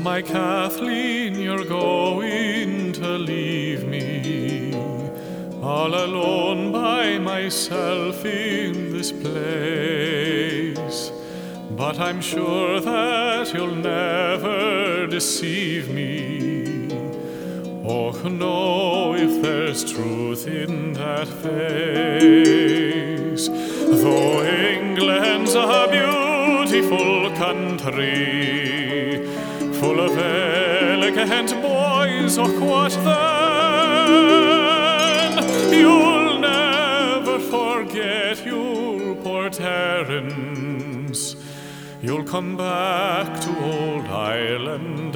my Kathleen, you're going to leave me all alone by myself in this place. But I'm sure that you'll never deceive me. Oh, no, if there's truth in that face. Though England's a beautiful country, full of elegant boys, oh, what then? You'll never forget your Port Erin's. You'll come back to old Ireland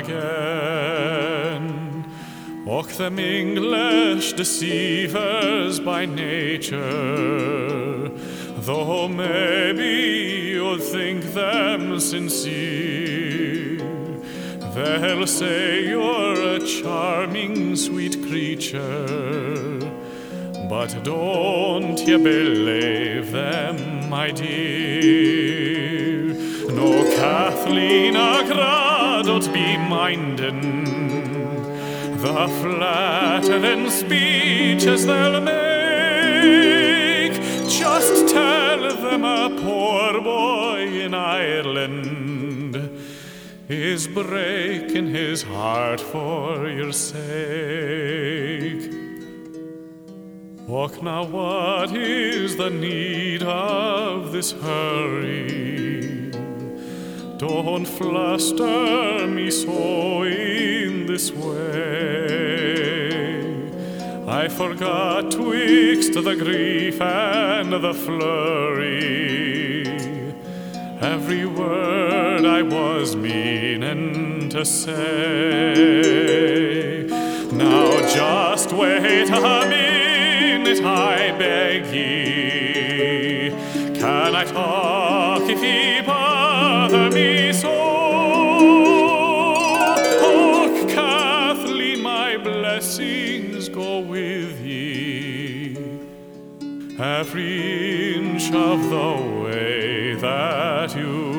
again. Och, them English deceivers by nature, though maybe you'll think them sincere, they'll say you're a charming, sweet creature. But don't you believe them, my dear. No, Kathleen, don't be mindin' the flattering speeches they'll make. Just tell them a poor boy in Ireland is breaking his heart for your sake. Och, now what is the need of this hurry? Don't fluster me so in this way. I forgot twixt the grief and the flurry every word I was meaning to say. Now just wait a minute, I beg ye. Can I talk if ye bother me so? Oh, Kathleen, my blessings go with ye every inch of the way that you